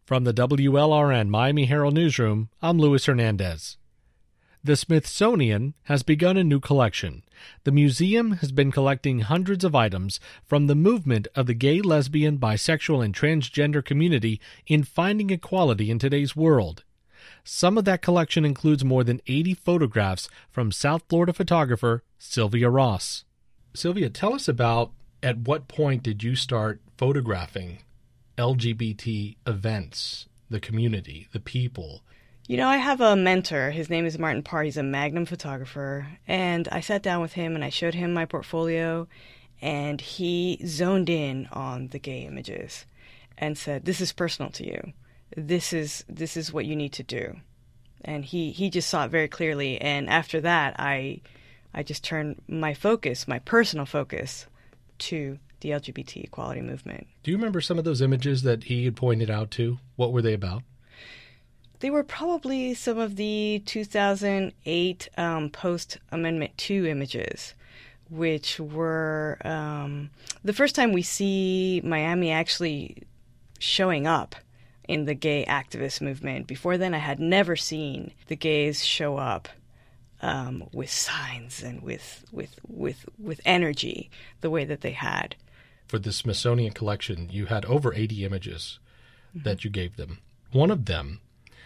From the WLRN Miami Herald Newsroom, I'm Luis Hernandez. The Smithsonian has begun a new collection. The museum has been collecting hundreds of items from the movement of the gay, lesbian, bisexual, and transgender community in finding equality in today's world. Some of that collection includes more than 80 photographs from South Florida photographer Sylvia Ross. Sylvia, tell us about at what point did you start photographing LGBT events, the community, the people? You know, I have a mentor. His name is Martin Parr. He's a Magnum photographer. And I sat down with him and I showed him my portfolio, and he zoned in on the gay images and said, "This is personal to you. This is what you need to do." And he just saw it very clearly. And after that, I just turned my focus, my personal focus, to the LGBT equality movement. Do you remember some of those images that he had pointed out to? What were they about? They were probably some of the 2008 post-Amendment 2 images, which were the first time we see Miami actually showing up in the gay activist movement. Before then, I had never seen the gays show up with signs and with energy the way that they had. For the Smithsonian collection, you had over 80 images that you gave them. One of them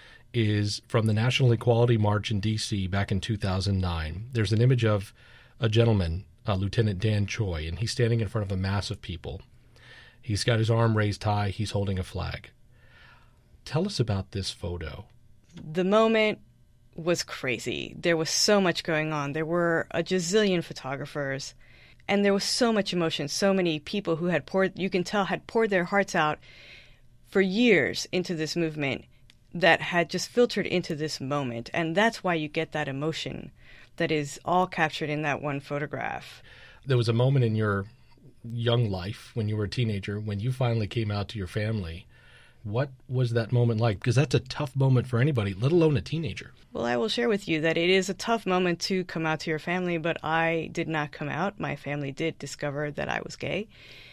is from the National Equality March in D.C. back in 2009. There's an image of a gentleman, Lieutenant Dan Choi, and he's standing in front of a mass of people. He's got his arm raised high. He's holding a flag. Tell us about this photo. The moment was crazy. There was so much going on. There were a gazillion photographers, and there was so much emotion, so many people who had poured their hearts out for years into this movement that had just filtered into this moment. And that's why you get that emotion that is all captured in that one photograph. There was a moment in your young life when you were a teenager when you finally came out to your family. What was that moment like? Because that's a tough moment for anybody, let alone a teenager. Well, I will share with you that it is a tough moment to come out to your family, but I did not come out. My family did discover that I was gay,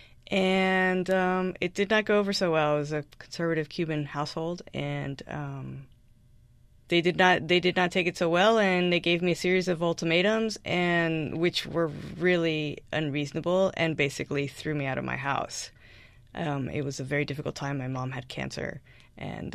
and it did not go over so well. It was a conservative Cuban household, and they did not take it so well, and they gave me a series of ultimatums, and which were really unreasonable, and basically threw me out of my house. It was a very difficult time. My mom had cancer, and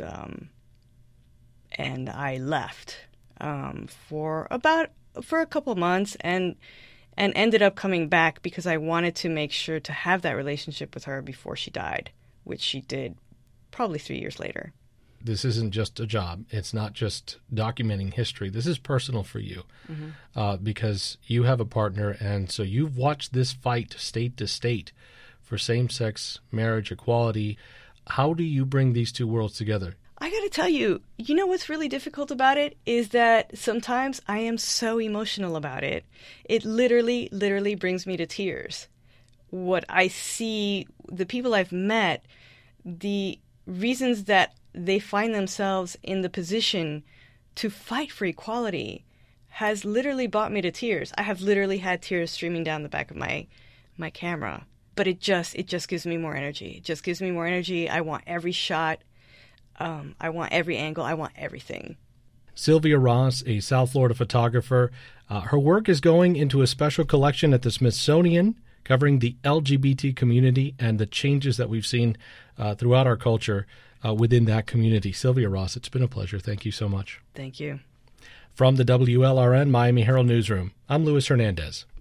I left for a couple months, and ended up coming back because I wanted to make sure to have that relationship with her before she died, which she did probably 3 years later. This isn't just a job. It's not just documenting history. This is personal for you because you have a partner, and so you've watched this fight state to state for same-sex marriage equality. How do you bring these two worlds together? I got to tell you, you know what's really difficult about it is that sometimes I am so emotional about it. It literally brings me to tears. What I see, the people I've met, the reasons that they find themselves in the position to fight for equality has literally brought me to tears. I have literally had tears streaming down the back of my camera. But it just gives me more energy. It just gives me more energy. I want every shot. I want every angle. I want everything. Sylvia Ross, a South Florida photographer. Her work is going into a special collection at the Smithsonian covering the LGBT community and the changes that we've seen throughout our culture within that community. Sylvia Ross, it's been a pleasure. Thank you so much. Thank you. From the WLRN Miami Herald Newsroom, I'm Luis Hernandez.